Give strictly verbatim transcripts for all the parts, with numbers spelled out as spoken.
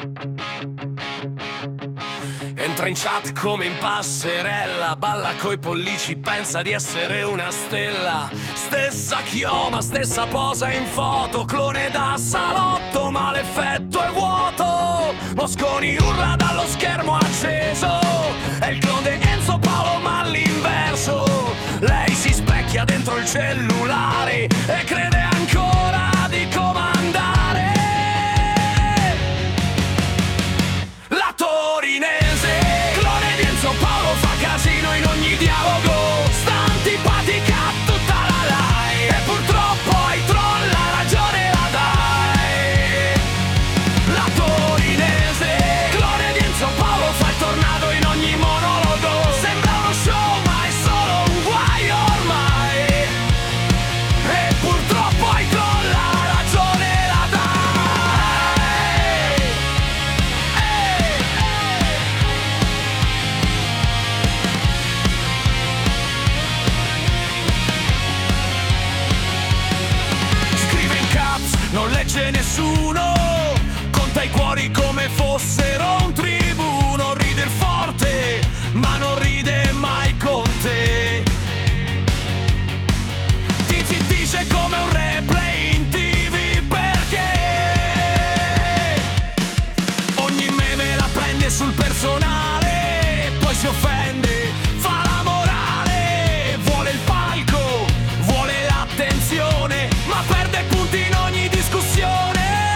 Entra in chat come in passerella, balla coi pollici, pensa di essere una stella. Stessa chioma, stessa posa in foto, clone da salotto, ma l'effetto è vuoto. Mosconi urla dallo schermo acceso, è il clone di Enzo Paolo ma all'inverso. Lei si specchia dentro il cellulare e crede ancora di comandare. La torinese, clone di Enzo Paolo, fa casino in ogni dialogo, sta antipatica a tutta la live e purtroppo ai troll la ragione la dai. La torinese, clone di Enzo Paolo, fa il tornado in ogni monologo, sembra uno show ma è solo un guaio ormai e purtroppo ai troll la ragione la dai. Ehi, ehi. Scrive in caps, non legge nessuno, conta i cuori come fossero un tribuno. Ride forte, ma non ride mai con te. Ti zittisce come un replay in tivù perché ogni meme la prende sul personale, poi si offende, fa la morale, vuole il palco, vuole l'attenzione, ma perde punti in ogni discussione.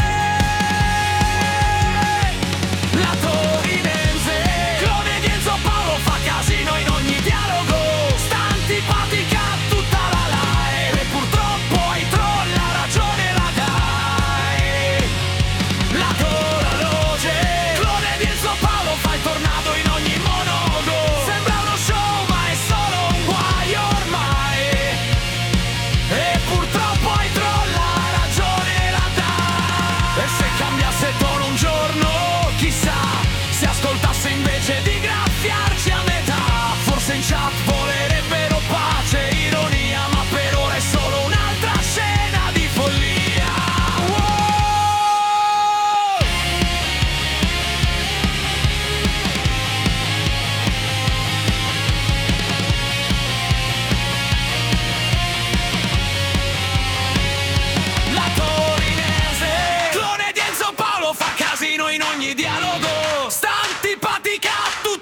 La torinese, clone di Enzo Paolo, fa casino in ogni dialogo, sta antipatica a tutta la live e purtroppo ai troll la ragione la dai. La Toraloge, clone di Enzo Paolo, fa il tornado in ogni monologo, sembra uno show ma è solo un guaio ormai e purtroppo ai troll la ragione la dai. E se cambiasse tono un giorno, chissà, se ascoltasse invece di graffiarci a metà, forse in chat volerebbero pace, ironia, ma per ora è solo un'altra scena di follia. Wow! La torinese, clone di Enzo Paolo, fa casino in ogni dialogo, sta antipatica a tutti